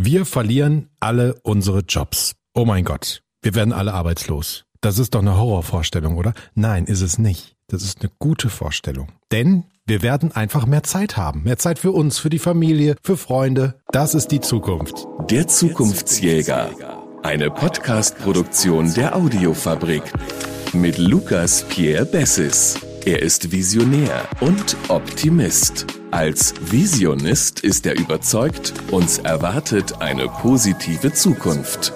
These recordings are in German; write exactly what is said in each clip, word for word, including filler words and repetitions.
Wir verlieren alle unsere Jobs. Oh mein Gott, wir werden alle arbeitslos. Das ist doch eine Horrorvorstellung, oder? Nein, ist es nicht. Das ist eine gute Vorstellung. Denn wir werden einfach mehr Zeit haben. Mehr Zeit für uns, für die Familie, für Freunde. Das ist die Zukunft. Der Zukunftsjäger. Eine Podcast-Produktion der Audiofabrik. Mit Lukas Pierre Bessis. Er ist Visionär und Optimist. Als Visionist ist er überzeugt, uns erwartet eine positive Zukunft.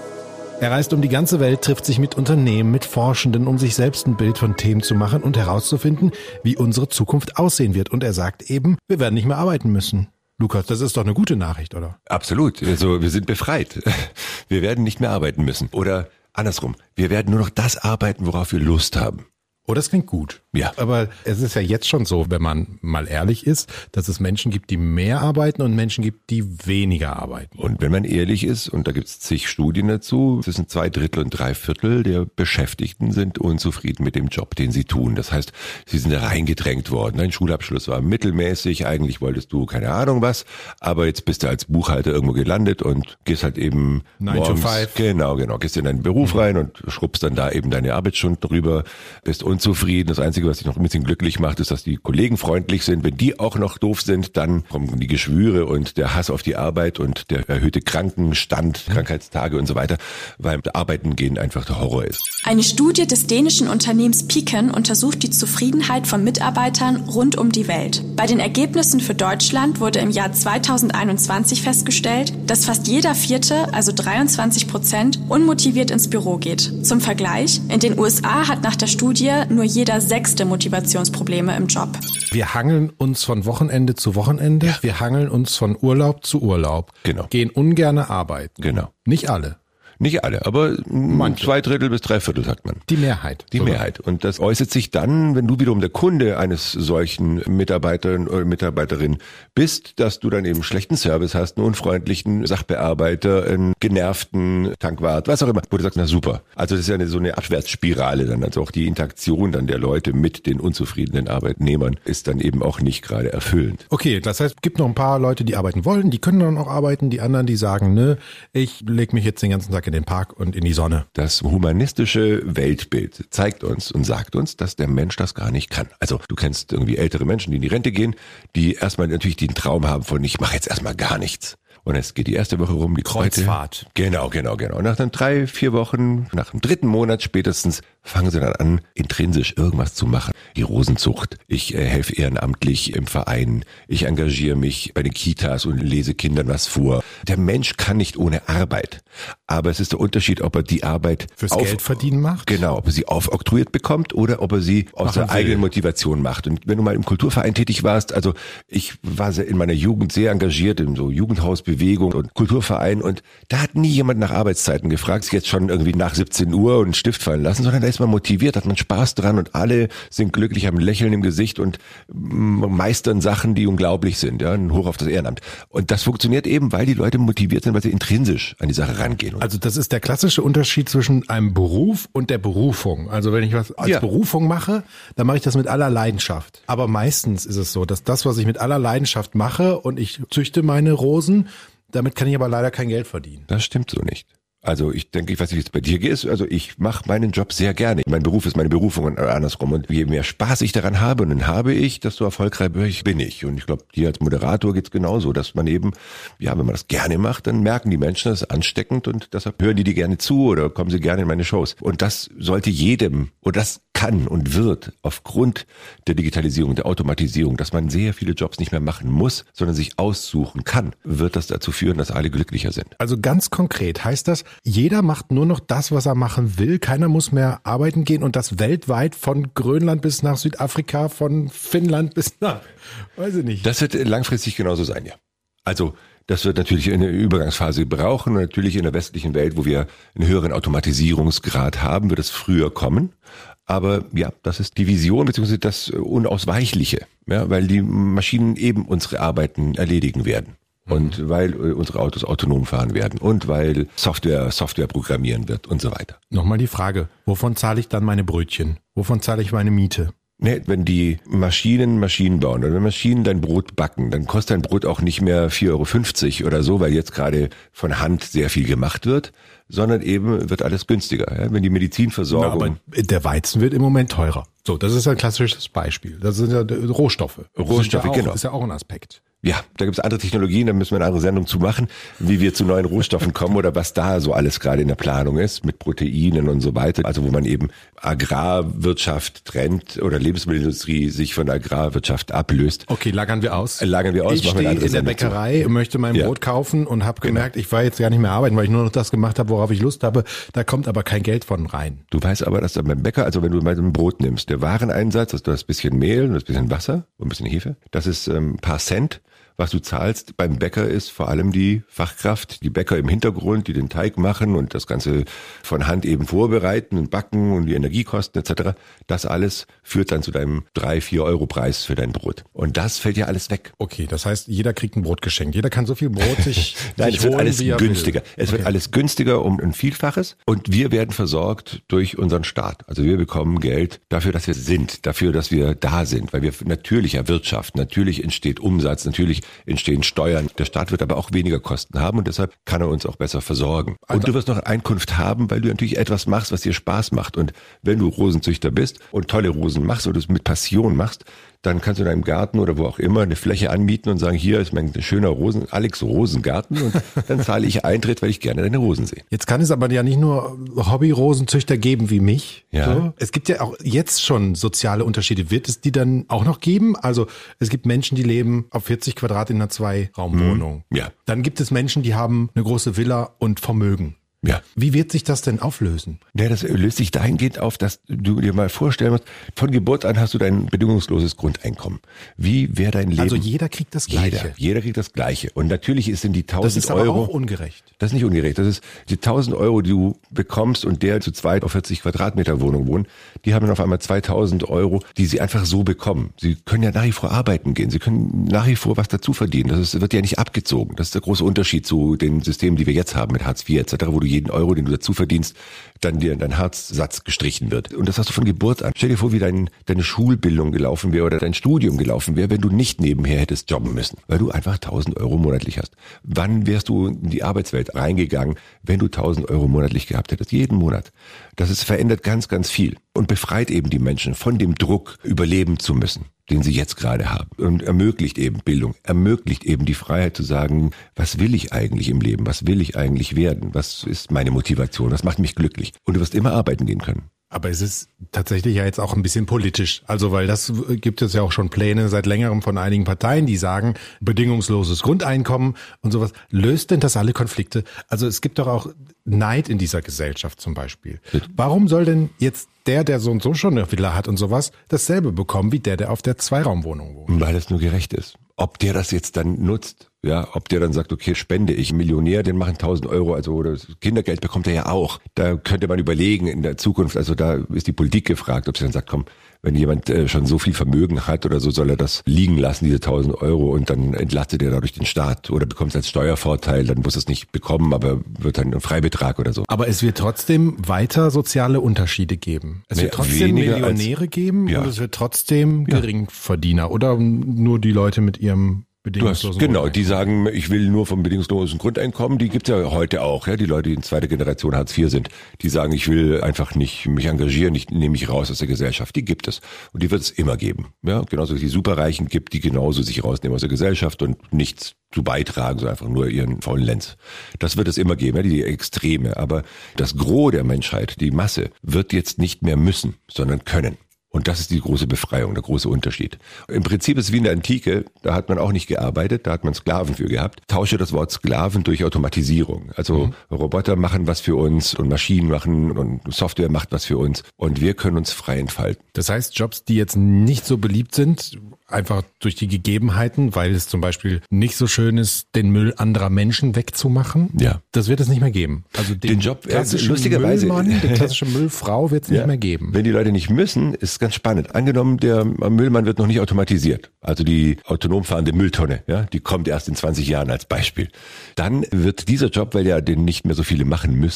Er reist um die ganze Welt, trifft sich mit Unternehmen, mit Forschenden, um sich selbst ein Bild von Themen zu machen und herauszufinden, wie unsere Zukunft aussehen wird. Und er sagt eben, wir werden nicht mehr arbeiten müssen. Lukas, das ist doch eine gute Nachricht, oder? Absolut. Also wir sind befreit. Wir werden nicht mehr arbeiten müssen. Oder andersrum, wir werden nur noch das arbeiten, worauf wir Lust haben. Oh, das klingt gut. Ja. Aber es ist ja jetzt schon so, wenn man mal ehrlich ist, dass es Menschen gibt, die mehr arbeiten und Menschen gibt, die weniger arbeiten. Und wenn man ehrlich ist, und da gibt es zig Studien dazu, zwischen zwei Drittel und drei Viertel der Beschäftigten sind unzufrieden mit dem Job, den sie tun. Das heißt, sie sind da reingedrängt worden. Dein Schulabschluss war mittelmäßig, eigentlich wolltest du keine Ahnung was, aber jetzt bist du als Buchhalter irgendwo gelandet und gehst halt eben Nine to five. Genau, genau, gehst in deinen Beruf mhm. rein und schrubbst dann da eben deine Arbeitsstunden drüber, bist unzufrieden. Das Einzige, was dich noch ein bisschen glücklich macht, ist, dass die Kollegen freundlich sind. Wenn die auch noch doof sind, dann kommen die Geschwüre und der Hass auf die Arbeit und der erhöhte Krankenstand, Krankheitstage und so weiter, weil Arbeiten gehen einfach der Horror ist. Eine Studie des dänischen Unternehmens Piken untersucht die Zufriedenheit von Mitarbeitern rund um die Welt. Bei den Ergebnissen für Deutschland wurde im Jahr zweitausendeinundzwanzig festgestellt, dass fast jeder Vierte, also dreiundzwanzig Prozent, unmotiviert ins Büro geht. Zum Vergleich, in den U S A hat nach der Studie nur jeder Sechste Motivationsprobleme im Job. Wir hangeln uns von Wochenende zu Wochenende, ja. Wir hangeln uns von Urlaub zu Urlaub, genau. Gehen ungerne arbeiten. Genau. Nicht alle. Nicht alle, aber Manche. Zwei Drittel bis drei Viertel, sagt man. Die Mehrheit. Die sogar. Mehrheit. Und das äußert sich dann, wenn du wiederum der Kunde eines solchen Mitarbeiters oder Mitarbeiterin bist, dass du dann eben schlechten Service hast, einen unfreundlichen Sachbearbeiter, einen genervten Tankwart, was auch immer, wo du sagst, na super. Also das ist ja eine, so eine Abwärtsspirale dann. Also auch die Interaktion dann der Leute mit den unzufriedenen Arbeitnehmern ist dann eben auch nicht gerade erfüllend. Okay, das heißt, es gibt noch ein paar Leute, die arbeiten wollen, die können dann auch arbeiten, die anderen, die sagen, ne, ich leg mich jetzt den ganzen Tag in den Park und in die Sonne. Das humanistische Weltbild zeigt uns und sagt uns, dass der Mensch das gar nicht kann. Also du kennst irgendwie ältere Menschen, die in die Rente gehen, die erstmal natürlich den Traum haben von, ich mache jetzt erstmal gar nichts. Und es geht die erste Woche rum, die Kreuzfahrt. Zweite. Genau, genau, genau. Und nach dann drei, vier Wochen, nach dem dritten Monat spätestens, fangen sie dann an, intrinsisch irgendwas zu machen. Die Rosenzucht. Ich äh, helfe ehrenamtlich im Verein. Ich engagiere mich bei den Kitas und lese Kindern was vor. Der Mensch kann nicht ohne Arbeit. Aber es ist der Unterschied, ob er die Arbeit fürs auf, Geld verdienen macht. Genau, ob er sie aufoktroyiert bekommt oder ob er sie aus Machen der will. eigenen Motivation macht. Und wenn du mal im Kulturverein tätig warst, also ich war sehr in meiner Jugend sehr engagiert in so Jugendhausbewegung und Kulturverein und da hat nie jemand nach Arbeitszeiten gefragt, jetzt schon irgendwie nach siebzehn Uhr und einen Stift fallen lassen, sondern da ist man motiviert, hat man Spaß dran und alle sind glücklich, haben ein Lächeln im Gesicht und meistern Sachen, die unglaublich sind, ja, ein Hoch auf das Ehrenamt. Und das funktioniert eben, weil die Leute motiviert sind, weil sie intrinsisch an die Sache rangehen. Also das ist der klassische Unterschied zwischen einem Beruf und der Berufung. Also wenn ich was als ja. Berufung mache, dann mache ich das mit aller Leidenschaft. Aber meistens ist es so, dass das, was ich mit aller Leidenschaft mache und ich züchte meine Rosen, damit kann ich aber leider kein Geld verdienen. Das stimmt so nicht. Also ich denke, ich weiß nicht, wie es bei dir ist. Also ich mache meinen Job sehr gerne. Mein Beruf ist meine Berufung und andersrum. Und je mehr Spaß ich daran habe, und dann habe ich, desto erfolgreich bin ich. Und ich glaube, dir als Moderator geht's genauso, dass man eben, ja, wenn man das gerne macht, dann merken die Menschen, das ist ansteckend und deshalb hören die dir gerne zu oder kommen sie gerne in meine Shows. Und das sollte jedem, und das kann und wird aufgrund der Digitalisierung, der Automatisierung, dass man sehr viele Jobs nicht mehr machen muss, sondern sich aussuchen kann, wird das dazu führen, dass alle glücklicher sind. Also ganz konkret heißt das, jeder macht nur noch das, was er machen will. Keiner muss mehr arbeiten gehen und das weltweit von Grönland bis nach Südafrika, von Finnland bis nach, weiß ich nicht. Das wird langfristig genauso sein, ja. Also das wird natürlich eine Übergangsphase brauchen und natürlich in der westlichen Welt, wo wir einen höheren Automatisierungsgrad haben, wird es früher kommen. Aber ja, das ist die Vision bzw. das Unausweichliche, ja, weil die Maschinen eben unsere Arbeiten erledigen werden. Und weil unsere Autos autonom fahren werden und weil Software Software programmieren wird und so weiter. Nochmal die Frage, wovon zahle ich dann meine Brötchen? Wovon zahle ich meine Miete? Nee, wenn die Maschinen Maschinen bauen oder wenn Maschinen dein Brot backen, dann kostet dein Brot auch nicht mehr vier Euro fünfzig oder so, weil jetzt gerade von Hand sehr viel gemacht wird, sondern eben wird alles günstiger. Ja? Wenn die Medizinversorgung... Na, aber der Weizen wird im Moment teurer. So, das ist ein klassisches Beispiel. Das sind ja Rohstoffe. Rohstoffe, ja auch, genau. Ist ja auch ein Aspekt. Ja, da gibt's andere Technologien, da müssen wir eine andere Sendung zu machen, wie wir zu neuen Rohstoffen kommen oder was da so alles gerade in der Planung ist mit Proteinen und so weiter. Also wo man eben Agrarwirtschaft trennt oder Lebensmittelindustrie sich von der Agrarwirtschaft ablöst. Okay, lagern wir aus. Lagern wir aus. Ich stehe in der Bäckerei, zu. möchte mein ja. Brot kaufen und habe gemerkt, genau. ich war jetzt gar nicht mehr arbeiten, weil ich nur noch das gemacht habe, worauf ich Lust habe. Da kommt aber kein Geld von rein. Du weißt aber, dass da beim Bäcker, also wenn du mal ein Brot nimmst, der Wareneinsatz, also du hast ein bisschen Mehl, ein bisschen Wasser und ein bisschen Hefe, das ist ähm, ein paar Cent. Was du zahlst beim Bäcker ist vor allem die Fachkraft, die Bäcker im Hintergrund, die den Teig machen und das Ganze von Hand eben vorbereiten und backen und die Energiekosten et cetera. Das alles führt dann zu deinem drei, vier Euro Preis für dein Brot. Und das fällt ja alles weg. Okay, das heißt, jeder kriegt ein Brot geschenkt. Jeder kann so viel Brot sich, Nein, sich es wird holen, alles wie er günstiger. will. Es okay. wird alles günstiger um ein Vielfaches und wir werden versorgt durch unseren Staat. Also wir bekommen Geld dafür, dass wir sind, dafür, dass wir da sind, weil wir natürlich erwirtschaften. Natürlich entsteht Umsatz, natürlich entstehen Steuern. Der Staat wird aber auch weniger Kosten haben und deshalb kann er uns auch besser versorgen. Und also, du wirst noch Einkunft haben, weil du natürlich etwas machst, was dir Spaß macht. Und wenn du Rosenzüchter bist und tolle Rosen machst oder es mit Passion machst, dann kannst du in deinem Garten oder wo auch immer eine Fläche anmieten und sagen, hier ist mein schöner Rosen, Alex Rosengarten und dann zahle ich Eintritt, weil ich gerne deine Rosen sehe. Jetzt kann es aber ja nicht nur Hobby-Rosenzüchter geben wie mich. Ja. So. Es gibt ja auch jetzt schon soziale Unterschiede. Wird es die dann auch noch geben? Also es gibt Menschen, die leben auf vierzig Quadrat in einer Zwei-Raum-Wohnung. Mhm. Ja. Dann gibt es Menschen, die haben eine große Villa und Vermögen. Ja. Wie wird sich das denn auflösen? Ja, das löst sich dahingehend auf, dass du dir mal vorstellen musst, von Geburt an hast du dein bedingungsloses Grundeinkommen. Wie wäre dein Leben? Also jeder kriegt das Gleiche. Jeder, jeder kriegt das Gleiche. Und natürlich ist in die tausend Euro... Das ist aber Euro, auch ungerecht. Das ist nicht ungerecht. Das ist die tausend Euro, die du bekommst und der zu zweit auf vierzig Quadratmeter Wohnung wohnt, die haben dann auf einmal zweitausend Euro, die sie einfach so bekommen. Sie können ja nach wie vor arbeiten gehen. Sie können nach wie vor was dazu verdienen. Das ist, wird ja nicht abgezogen. Das ist der große Unterschied zu den Systemen, die wir jetzt haben mit Hartz vier et cetera, wo du jeden Euro, den du dazu verdienst, dann dir dein Harzsatz gestrichen wird. Und das hast du von Geburt an. Stell dir vor, wie dein, deine Schulbildung gelaufen wäre oder dein Studium gelaufen wäre, wenn du nicht nebenher hättest jobben müssen, weil du einfach tausend Euro monatlich hast. Wann wärst du in die Arbeitswelt reingegangen, wenn du tausend Euro monatlich gehabt hättest? Jeden Monat. Das ist verändert ganz, ganz viel und befreit eben die Menschen von dem Druck, überleben zu müssen, den sie jetzt gerade haben, und ermöglicht eben Bildung, ermöglicht eben die Freiheit zu sagen, was will ich eigentlich im Leben, was will ich eigentlich werden, was ist meine Motivation, was macht mich glücklich, und du wirst immer arbeiten gehen können. Aber es ist tatsächlich ja jetzt auch ein bisschen politisch. Also, weil das gibt es ja auch schon Pläne seit längerem von einigen Parteien, die sagen, bedingungsloses Grundeinkommen und sowas. Löst denn das alle Konflikte? Also es gibt doch auch Neid in dieser Gesellschaft zum Beispiel. Warum soll denn jetzt der, der so und so schon eine Villa hat und sowas, dasselbe bekommen wie der, der auf der Zweiraumwohnung wohnt? Weil es nur gerecht ist. Ob der das jetzt dann nutzt, ja, ob der dann sagt, okay, spende ich, Millionär, den machen tausend Euro, also oder Kindergeld bekommt er ja auch. Da könnte man überlegen in der Zukunft, also da ist die Politik gefragt, ob sie dann sagt, komm, wenn jemand äh, schon so viel Vermögen hat oder so, soll er das liegen lassen, diese tausend Euro, und dann entlastet er dadurch den Staat oder bekommt es als Steuervorteil, dann muss es nicht bekommen, aber wird dann ein Freibetrag oder so. Aber es wird trotzdem weiter soziale Unterschiede geben. Es Nee, wird trotzdem Millionäre als, geben ja. und es wird trotzdem Geringverdiener oder nur die Leute mit ihrem Du hast, genau, die sagen, ich will nur vom bedingungslosen Grundeinkommen, die gibt's ja heute auch, ja, die Leute, die in zweiter Generation Hartz vier sind, die sagen, ich will einfach nicht mich engagieren, ich nehme mich raus aus der Gesellschaft, die gibt es und die wird es immer geben, ja, genauso wie es die Superreichen gibt, die genauso sich rausnehmen aus der Gesellschaft und nichts zu beitragen, so einfach nur ihren faulen Lenz. Das wird es immer geben, ja, die Extreme, aber das Gros der Menschheit, die Masse, wird jetzt nicht mehr müssen, sondern können. Und das ist die große Befreiung, der große Unterschied. Im Prinzip ist es wie in der Antike, da hat man auch nicht gearbeitet, da hat man Sklaven für gehabt. Tausche das Wort Sklaven durch Automatisierung. Also mhm. Roboter machen was für uns und Maschinen machen und Software macht was für uns und wir können uns frei entfalten. Das heißt, Jobs, die jetzt nicht so beliebt sind, einfach durch die Gegebenheiten, weil es zum Beispiel nicht so schön ist, den Müll anderer Menschen wegzumachen, ja. das wird es nicht mehr geben. Also den, den Job, klassischen lustigerweise, Müllmann, die klassische Müllfrau wird es ja. nicht mehr geben. Wenn die Leute nicht müssen, ist ganz spannend. Angenommen, der Müllmann wird noch nicht automatisiert. Also die autonom fahrende Mülltonne, ja, die kommt erst in zwanzig Jahren als Beispiel. Dann wird dieser Job, weil ja den nicht mehr so viele machen müssen,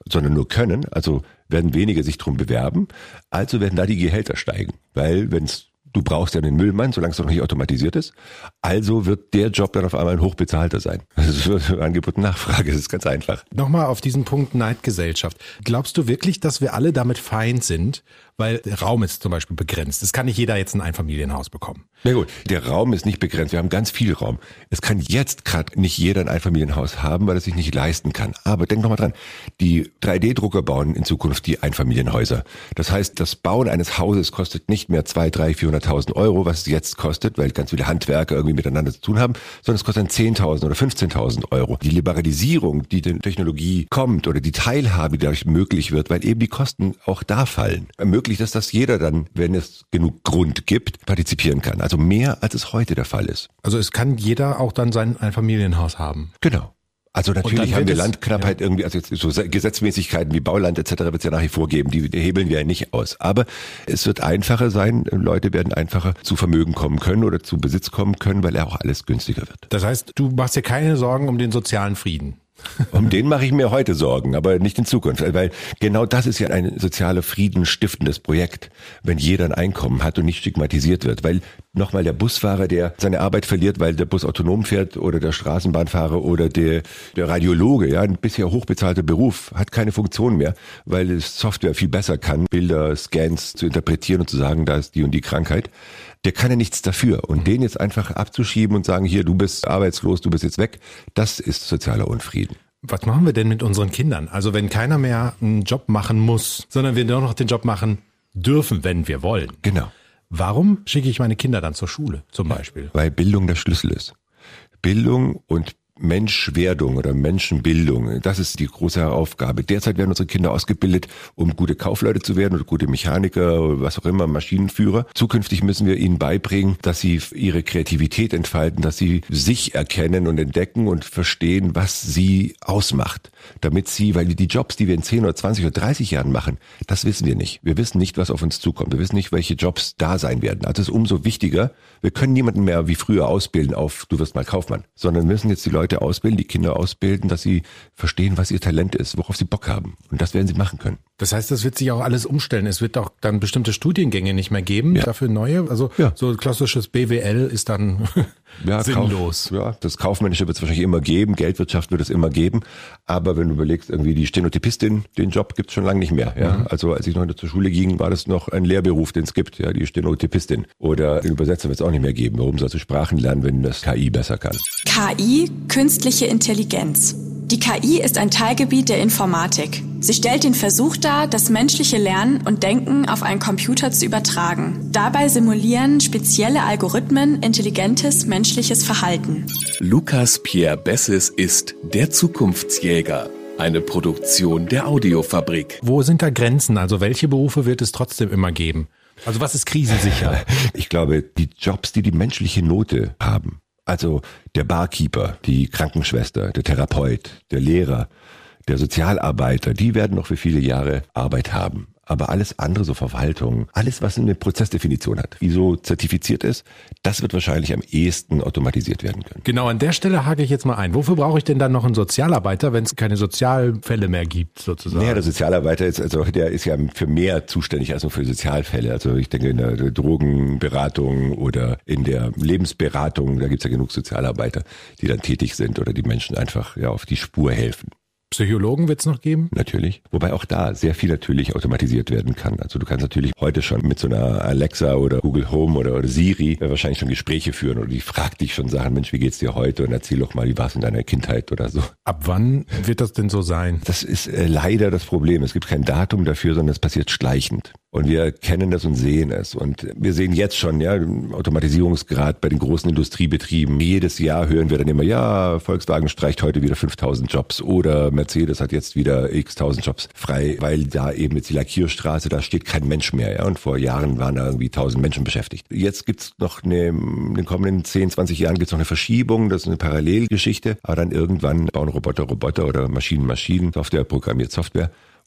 sondern nur können, also werden weniger sich drum bewerben, also werden da die Gehälter steigen, weil wenn's du brauchst ja einen Müllmann, solange es noch nicht automatisiert ist. Also wird der Job dann auf einmal ein hochbezahlter sein. Das ist Angebot und Nachfrage, das ist ganz einfach. Nochmal auf diesen Punkt Neidgesellschaft. Glaubst du wirklich, dass wir alle damit fein sind? Weil der Raum ist zum Beispiel begrenzt. Es kann nicht jeder jetzt ein Einfamilienhaus bekommen. Na gut, der Raum ist nicht begrenzt. Wir haben ganz viel Raum. Es kann jetzt gerade nicht jeder ein Einfamilienhaus haben, weil er sich nicht leisten kann. Aber denk noch mal dran, die drei D Drucker bauen in Zukunft die Einfamilienhäuser. Das heißt, das Bauen eines Hauses kostet nicht mehr zwei, drei, vierhunderttausend Euro, was es jetzt kostet, weil ganz viele Handwerker irgendwie miteinander zu tun haben, sondern es kostet dann zehntausend oder fünfzehntausend Euro. Die Liberalisierung, die der Technologie kommt oder die Teilhabe, die dadurch möglich wird, weil eben die Kosten auch da fallen, ermöglicht es, dass jeder dann, wenn es genug Grund gibt, partizipieren kann. Also mehr, als es heute der Fall ist. Also es kann jeder auch dann sein Einfamilienhaus haben. Genau. Also natürlich haben wir Landknappheit ja. irgendwie, also jetzt so Gesetzmäßigkeiten wie Bauland et cetera wird es ja nach wie vor geben, die hebeln wir ja nicht aus. Aber es wird einfacher sein, Leute werden einfacher zu Vermögen kommen können oder zu Besitz kommen können, weil ja auch alles günstiger wird. Das heißt, du machst dir keine Sorgen um den sozialen Frieden? Um den mache ich mir heute Sorgen, aber nicht in Zukunft, weil genau das ist ja ein soziale Frieden stiftendes Projekt, wenn jeder ein Einkommen hat und nicht stigmatisiert wird, weil nochmal der Busfahrer, der seine Arbeit verliert, weil der Bus autonom fährt oder der Straßenbahnfahrer oder der, der Radiologe, ja, ein bisher hochbezahlter Beruf, hat keine Funktion mehr, weil es Software viel besser kann, Bilder, Scans zu interpretieren und zu sagen, da ist die und die Krankheit. Der kann ja nichts dafür. Und den jetzt einfach abzuschieben und sagen, hier, du bist arbeitslos, du bist jetzt weg, das ist sozialer Unfrieden. Was machen wir denn mit unseren Kindern? Also wenn keiner mehr einen Job machen muss, sondern wir nur noch den Job machen dürfen, wenn wir wollen. Genau. Warum schicke ich meine Kinder dann zur Schule zum Beispiel? Weil Bildung der Schlüssel ist. Bildung und Menschwerdung oder Menschenbildung, das ist die große Aufgabe. Derzeit werden unsere Kinder ausgebildet, um gute Kaufleute zu werden oder gute Mechaniker, was auch immer, Maschinenführer. Zukünftig müssen wir ihnen beibringen, dass sie ihre Kreativität entfalten, dass sie sich erkennen und entdecken und verstehen, was sie ausmacht. Damit sie, weil die Jobs, die wir in zehn oder zwanzig oder dreißig Jahren machen, das wissen wir nicht. Wir wissen nicht, was auf uns zukommt. Wir wissen nicht, welche Jobs da sein werden. Also es ist umso wichtiger, wir können niemanden mehr wie früher ausbilden auf, du wirst mal Kaufmann, sondern müssen jetzt die Leute ausbilden, die Kinder ausbilden, dass sie verstehen, was ihr Talent ist, worauf sie Bock haben. Und das werden sie machen können. Das heißt, das wird sich auch alles umstellen. Es wird auch dann bestimmte Studiengänge nicht mehr geben, ja. Dafür neue. Also ja. So klassisches B W L ist dann ja, sinnlos. Kauf, ja, das Kaufmännische wird es wahrscheinlich immer geben, Geldwirtschaft wird es immer geben. Aber wenn du überlegst, irgendwie die Stenotypistin, den Job gibt es schon lange nicht mehr. Ja? Mhm. Also als ich noch zur Schule ging, war das noch ein Lehrberuf, den es gibt, ja, die Stenotypistin. Oder den Übersetzer wird es auch nicht mehr geben. Warum sollst du Sprachen lernen, wenn das K I besser kann? K I, künstliche Intelligenz. Die K I ist ein Teilgebiet der Informatik. Sie stellt den Versuch dar, das menschliche Lernen und Denken auf einen Computer zu übertragen. Dabei simulieren spezielle Algorithmen intelligentes menschliches Verhalten. Lukas Pierre Bessis ist der Zukunftsjäger. Eine Produktion der Audiofabrik. Wo sind da Grenzen? Also welche Berufe wird es trotzdem immer geben? Also was ist krisensicher? Ich glaube, die Jobs, die die menschliche Note haben, also der Barkeeper, die Krankenschwester, der Therapeut, der Lehrer, der Sozialarbeiter, die werden noch für viele Jahre Arbeit haben. Aber alles andere, so Verwaltung, alles, was eine Prozessdefinition hat, wie so zertifiziert ist, das wird wahrscheinlich am ehesten automatisiert werden können. Genau, an der Stelle hake ich jetzt mal ein. Wofür brauche ich denn dann noch einen Sozialarbeiter, wenn es keine Sozialfälle mehr gibt, sozusagen? Naja, der Sozialarbeiter ist, also der ist ja für mehr zuständig als nur für Sozialfälle. Also ich denke in der Drogenberatung oder in der Lebensberatung, da gibt's ja genug Sozialarbeiter, die dann tätig sind oder die Menschen einfach ja auf die Spur helfen. Psychologen wird es noch geben? Natürlich. Wobei auch da sehr viel natürlich automatisiert werden kann. Also du kannst natürlich heute schon mit so einer Alexa oder Google Home oder, oder Siri wahrscheinlich schon Gespräche führen oder die fragt dich schon Sachen, Mensch, wie geht's dir heute? Und erzähl doch mal, wie war's in deiner Kindheit oder so. Ab wann wird das denn so sein? Das ist äh, leider das Problem. Es gibt kein Datum dafür, sondern es passiert schleichend. Und wir kennen das und sehen es. Und wir sehen jetzt schon, ja, Automatisierungsgrad bei den großen Industriebetrieben. Jedes Jahr hören wir dann immer, ja, Volkswagen streicht heute wieder fünftausend Jobs oder Mercedes hat jetzt wieder x tausend Jobs frei, weil da eben jetzt die Lackierstraße, da steht kein Mensch mehr. Ja, und vor Jahren waren da irgendwie tausend Menschen beschäftigt. Jetzt gibt's noch eine, in den kommenden zehn, zwanzig Jahren gibt's noch eine Verschiebung, das ist eine Parallelgeschichte. Aber dann irgendwann bauen Roboter Roboter oder Maschinen Maschinen, Software programmiert Software.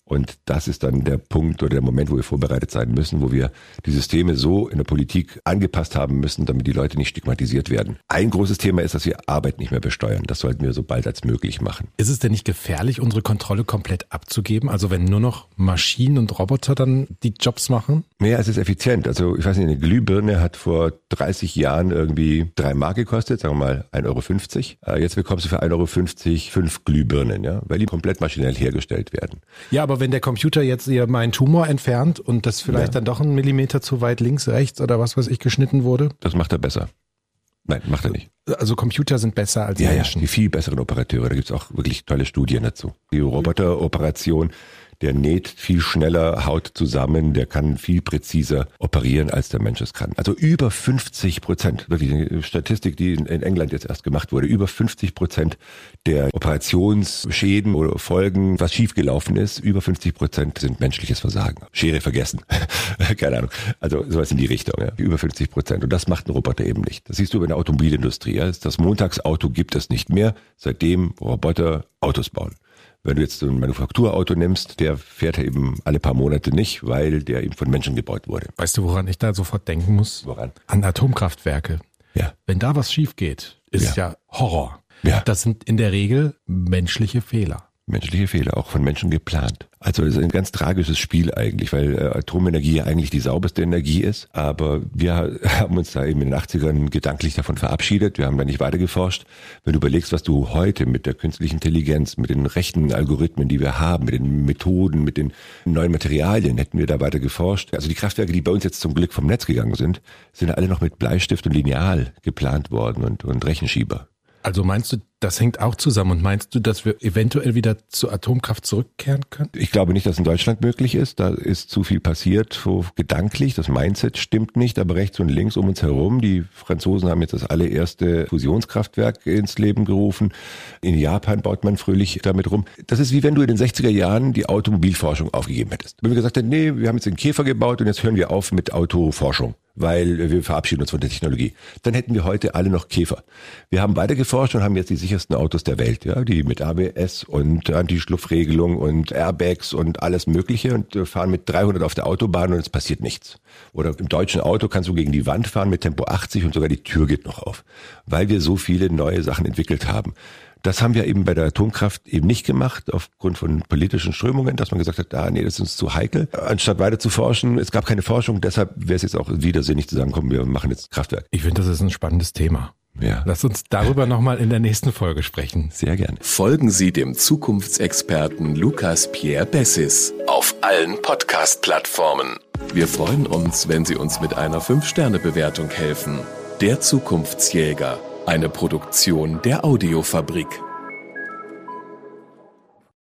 Und das ist dann der Punkt oder der Moment, wo wir vorbereitet sein müssen, wo wir die Systeme so in der Politik angepasst haben müssen, damit die Leute nicht stigmatisiert werden. Ein großes Thema ist, dass wir Arbeit nicht mehr besteuern. Das sollten wir so bald als möglich machen. Ist es denn nicht gefährlich, unsere Kontrolle komplett abzugeben? Also wenn nur noch Maschinen und Roboter dann die Jobs machen? Naja, es ist effizient. Also ich weiß nicht, eine Glühbirne hat vor dreißig Jahren irgendwie drei Mark gekostet, sagen wir mal ein Euro fünfzig. Jetzt bekommst du für ein Euro fünfzig fünf Glühbirnen, ja, weil die komplett maschinell hergestellt werden. Ja, aber wenn der Computer jetzt hier meinen Tumor entfernt und das vielleicht Ja. dann doch einen Millimeter zu weit links, rechts oder was weiß ich geschnitten wurde? Das macht er besser. Nein, macht er nicht. Also Computer sind besser als Ja, ja, Menschen. die viel besseren Operateure. Da gibt's auch wirklich tolle Studien dazu. Die Roboteroperation, der näht viel schneller Haut zusammen, der kann viel präziser operieren, als der Mensch es kann. Also über fünfzig Prozent, wirklich eine Statistik, die in England jetzt erst gemacht wurde, über fünfzig Prozent der Operationsschäden oder Folgen, was schiefgelaufen ist, über fünfzig Prozent sind menschliches Versagen. Schere vergessen. Keine Ahnung. Also sowas in die Richtung. Ja. Über fünfzig Prozent. Und das macht ein Roboter eben nicht. Das siehst du in der Automobilindustrie. Ja. Das Montagsauto gibt es nicht mehr, seitdem Roboter Autos bauen. Wenn du jetzt so ein Manufakturauto nimmst, der fährt ja eben alle paar Monate nicht, weil der eben von Menschen gebaut wurde. Weißt du, woran ich da sofort denken muss? Woran? An Atomkraftwerke. Ja. Wenn da was schief geht, ist ja, ja Horror. Ja. Das sind in der Regel menschliche Fehler. Menschliche Fehler, auch von Menschen geplant. Also es ist ein ganz tragisches Spiel eigentlich, weil äh, Atomenergie ja eigentlich die sauberste Energie ist. Aber wir haben uns da eben in den achtzigern gedanklich davon verabschiedet. Wir haben da nicht weiter geforscht. Wenn du überlegst, was du heute mit der künstlichen Intelligenz, mit den rechten Algorithmen, die wir haben, mit den Methoden, mit den neuen Materialien, hätten wir da weiter geforscht. Also die Kraftwerke, die bei uns jetzt zum Glück vom Netz gegangen sind, sind alle noch mit Bleistift und Lineal geplant worden und, und Rechenschieber. Also meinst du, das hängt auch zusammen und meinst du, dass wir eventuell wieder zur Atomkraft zurückkehren können? Ich glaube nicht, dass in Deutschland möglich ist. Da ist zu viel passiert, so gedanklich. Das Mindset stimmt nicht, aber rechts und links um uns herum. Die Franzosen haben jetzt das allererste Fusionskraftwerk ins Leben gerufen. In Japan baut man fröhlich damit rum. Das ist wie wenn du in den sechziger Jahren die Automobilforschung aufgegeben hättest. Wenn wir gesagt hätten, nee, wir haben jetzt den Käfer gebaut und jetzt hören wir auf mit Autoforschung, weil wir verabschieden uns von der Technologie. Dann hätten wir heute alle noch Käfer. Wir haben weiter geforscht und haben jetzt die sichersten Autos der Welt, ja, die mit A B S und Anti-Schlupfregelung und Airbags und alles Mögliche und fahren mit dreihundert auf der Autobahn und es passiert nichts. Oder im deutschen Auto kannst du gegen die Wand fahren mit Tempo achtzig und sogar die Tür geht noch auf, weil wir so viele neue Sachen entwickelt haben. Das haben wir eben bei der Atomkraft eben nicht gemacht, aufgrund von politischen Strömungen, dass man gesagt hat, ah, nee, das ist uns zu heikel. Anstatt weiter zu forschen, es gab keine Forschung, deshalb wäre es jetzt auch widersinnig zu sagen, komm, wir machen jetzt Kraftwerk. Ich finde, das ist ein spannendes Thema. Ja. Lass uns darüber nochmal in der nächsten Folge sprechen. Sehr gerne. Folgen Sie dem Zukunftsexperten Lukas Pierre Bessis auf allen Podcast-Plattformen. Wir freuen uns, wenn Sie uns mit einer fünf Sterne Bewertung helfen. Der Zukunftsjäger, eine Produktion der Audiofabrik.